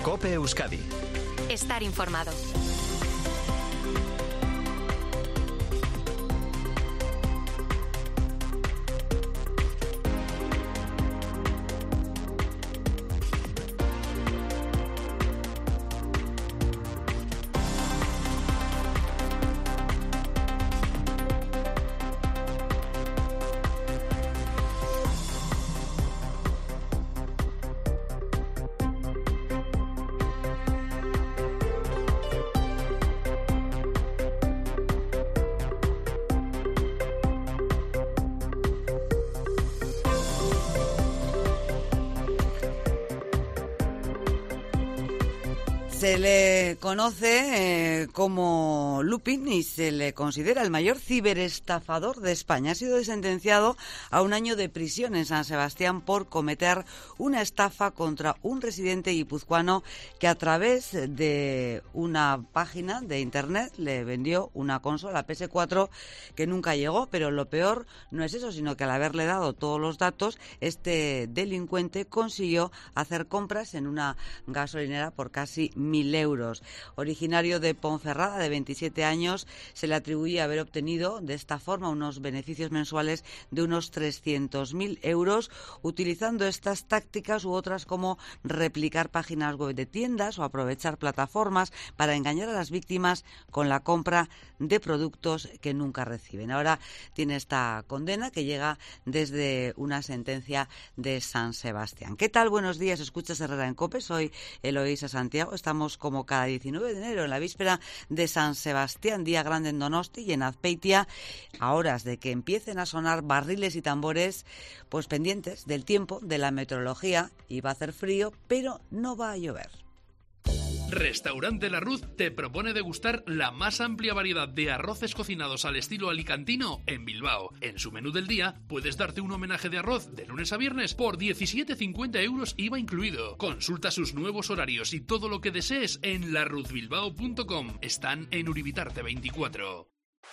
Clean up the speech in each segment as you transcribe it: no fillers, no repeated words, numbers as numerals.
COPE Euskadi. Estar informado. Se le conoce como Lupin y se le considera el mayor ciberestafador de España. Ha sido sentenciado a 1 año de prisión en San Sebastián por cometer una estafa contra un residente guipuzcoano que a través de una página de internet le vendió una consola PS4 que nunca llegó, pero lo peor no es eso, sino que al haberle dado todos los datos, este delincuente consiguió hacer compras en una gasolinera por casi 1.000 euros. Originario de Ponferrada, de 27 años, se le atribuía haber obtenido de esta forma unos beneficios mensuales de unos 300.000 euros utilizando estas tácticas u otras como replicar páginas web de tiendas o aprovechar plataformas para engañar a las víctimas con la compra de productos que nunca reciben. Ahora tiene esta condena que llega desde una sentencia de San Sebastián. ¿Qué tal? Buenos días, escuchas Herrera en COPE, soy Eloísa Santiago. Estamos como cada 19 de enero en la víspera de San Sebastián, día grande en Donosti y en Azpeitia, a horas de que empiecen a sonar barriles y tambores, pues pendientes del tiempo, de la meteorología. Y va a hacer frío, pero no va a llover. Restaurante La Ruz te propone degustar la más amplia variedad de arroces cocinados al estilo alicantino en Bilbao. En su menú del día puedes darte un homenaje de arroz de lunes a viernes por 17,50 euros IVA incluido. Consulta sus nuevos horarios y todo lo que desees en laruzbilbao.com. Están en Uribitarte 24.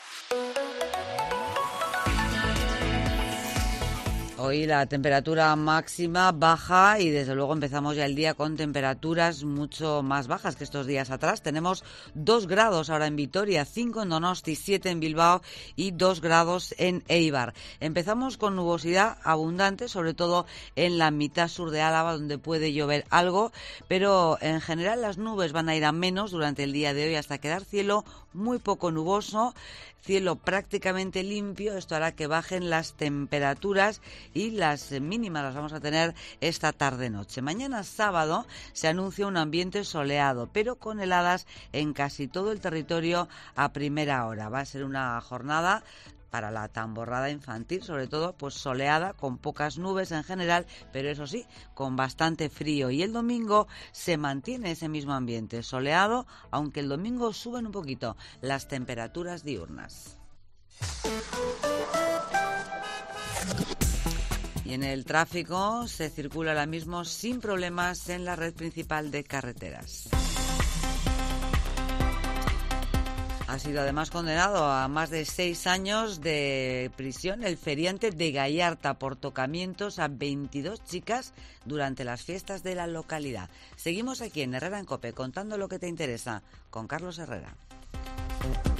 Hoy la temperatura máxima baja y desde luego empezamos ya el día con temperaturas mucho más bajas que estos días atrás. Tenemos 2 grados ahora en Vitoria, 5 en Donosti, 7 en Bilbao y 2 grados en Eibar. Empezamos con nubosidad abundante, sobre todo en la mitad sur de Álava, donde puede llover algo, pero en general las nubes van a ir a menos durante el día de hoy hasta quedar cielo muy poco nuboso, cielo prácticamente limpio. Esto hará que bajen las temperaturas y las mínimas las vamos a tener esta tarde-noche. Mañana sábado se anuncia un ambiente soleado, pero con heladas en casi todo el territorio a primera hora. Va a ser una jornada para la tamborrada infantil, sobre todo pues soleada, con pocas nubes en general, pero eso sí, con bastante frío. Y el domingo se mantiene ese mismo ambiente soleado, aunque el domingo suben un poquito las temperaturas diurnas. Y en el tráfico se circula ahora mismo sin problemas en la red principal de carreteras. Ha sido además condenado a más de 6 años de prisión el feriante de Gallarta por tocamientos a 22 chicas durante las fiestas de la localidad. Seguimos aquí en Herrera en COPE contando lo que te interesa con Carlos Herrera.